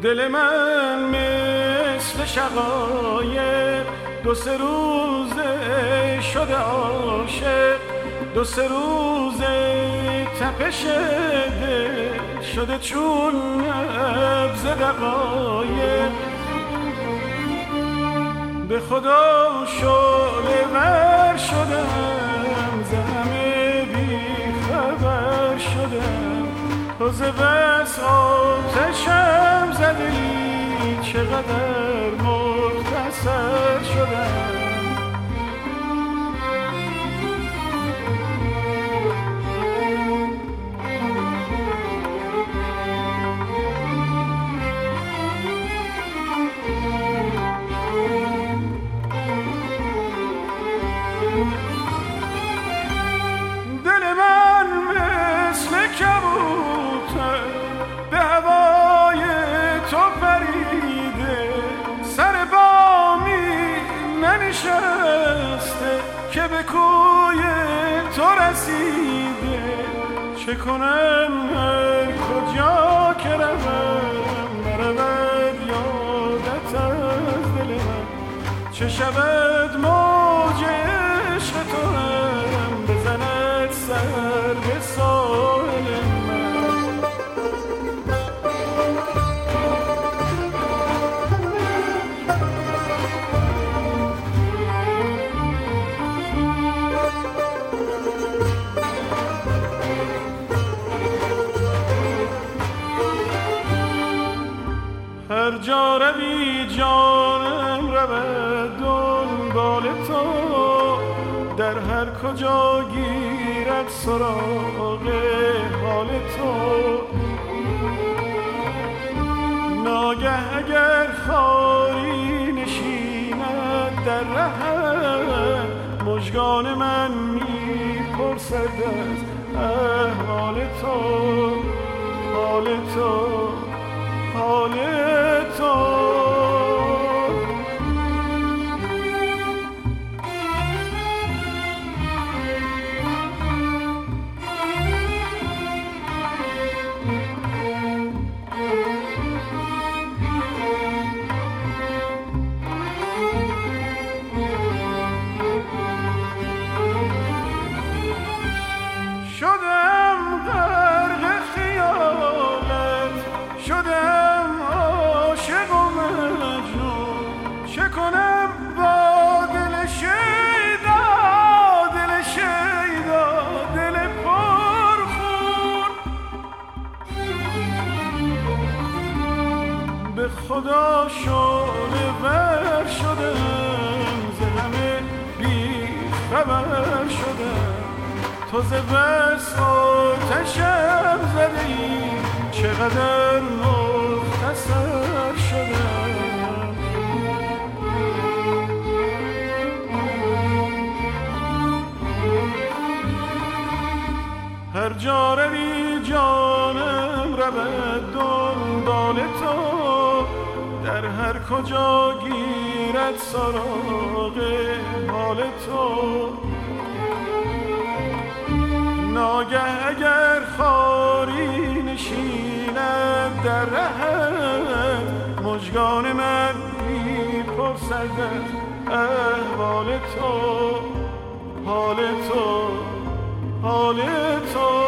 دل من مثل شقایق دو سه روزه شده عاشق، دو سه روزه تپش دل شده چون نبض دقایق. به خدا شعله ور شدم، ز همه بی خبر شدم. تو ز بس آتشم زدی، چقدر مختصر شدم. نشسته که به کوی تو رسیده، چه کنم هر کجا که روم نرود یادت از دل من. چه شود موج عشق تو هم بزند سر به ساحل من. هر جا روی جانم رود دنبال تو، در هر کجا گیرد سراغ حال تو. ناگه اگر خاری نشیند در رهم، مژگان من میپرسد از احوال تو، حال تو، حال تو. شدم غرق خیالت، شدم عاشق و مجنون. چه کنم با دل شیدا، دل شیدا، دل پرخون. به خدا شعله ور شدم، ز همه بی خبر شدم. تو ز بس آتشم زدی، چقدر مختصر شدم. هر جا روی جانم رود دنبال تو، در هر کجا گیرد سراغ حال تو. ناگه اگر خاری نشیند در رهم، مژگان من میپرسد از احوال تو، حال تو، حال تو.